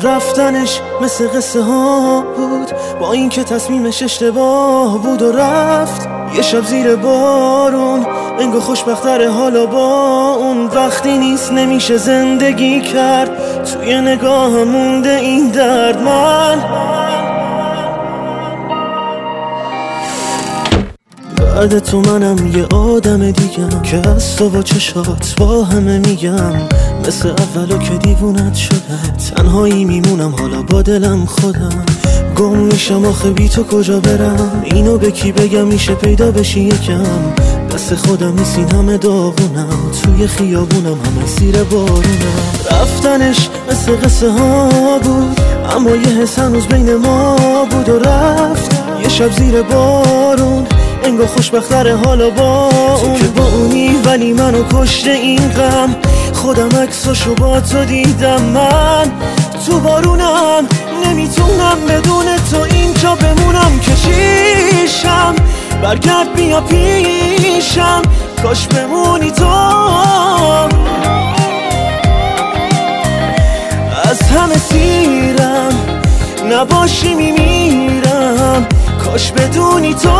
رفتنش مثل قصه ها بود، با اینکه تصمیمش اشتباه بود و رفت. یه شب زیر بارون انگار خوشبختره حالا با اون. وقتی نیست نمیشه زندگی کرد، توی نگاه مونده این درد. من بعد تو منم یه آدم دیگم که از تو با چشات با همه میگم. مثل اولو که دیوونت شده، تنهایی میمونم حالا با دلم خودم. گم میشم آخه بی تو کجا برم، اینو به کی بگم میشه پیدا بشی یکم. دست خودم نیست این همه داغونم، توی خیابونم همه زیر بارونم. رفتنش مثل قصه ها بود، اما یه حس هنوز بین ما بود و رفت. یه شب زیر بارون انگار خوشبختره حالا با اون. که با اونی ولی منو کشته این غم، خودم عکساشو با تو دیدم. من تو بارونم نمیتونم بدون تو اینجا بمونم. که چیشم برگرد بیا پیشم، کاش بمونی تو. از همه سیرم نباشی میمیرم، کاش بدونی تو.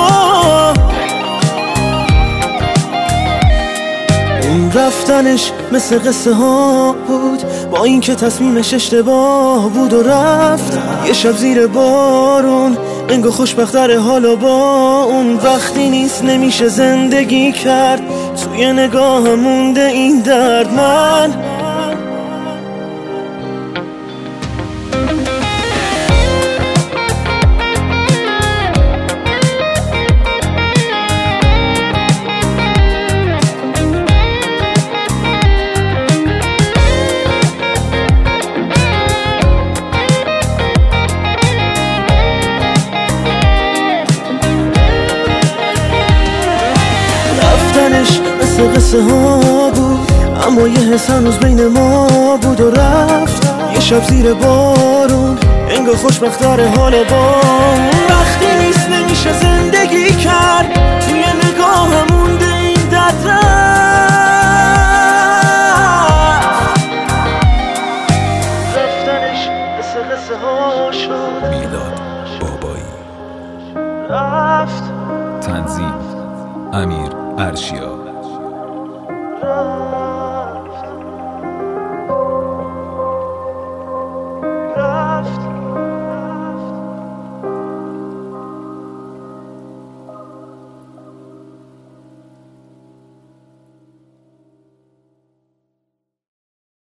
اون رفتنش مثل قصه ها بود، با اینکه تصمیمش اشتباه بود و رفت. یه شب زیر بارون انگار خوشبختره حالا با اون. وقتی نیست نمیشه زندگی کرد، توی نگاه مونده این درد. من مثل قصه ها بود، اما یه حس هنوز بین ما بود و رفت. یه شب زیر بارون انگار خوشبختره حالا با اون. وقتی نیست نمیشه زندگی کرد، توی نگاه مونده این درد. رفتنش مثل قصه ها شد. میلاد بابایی. رفت. تنظیم امیر ارشیا.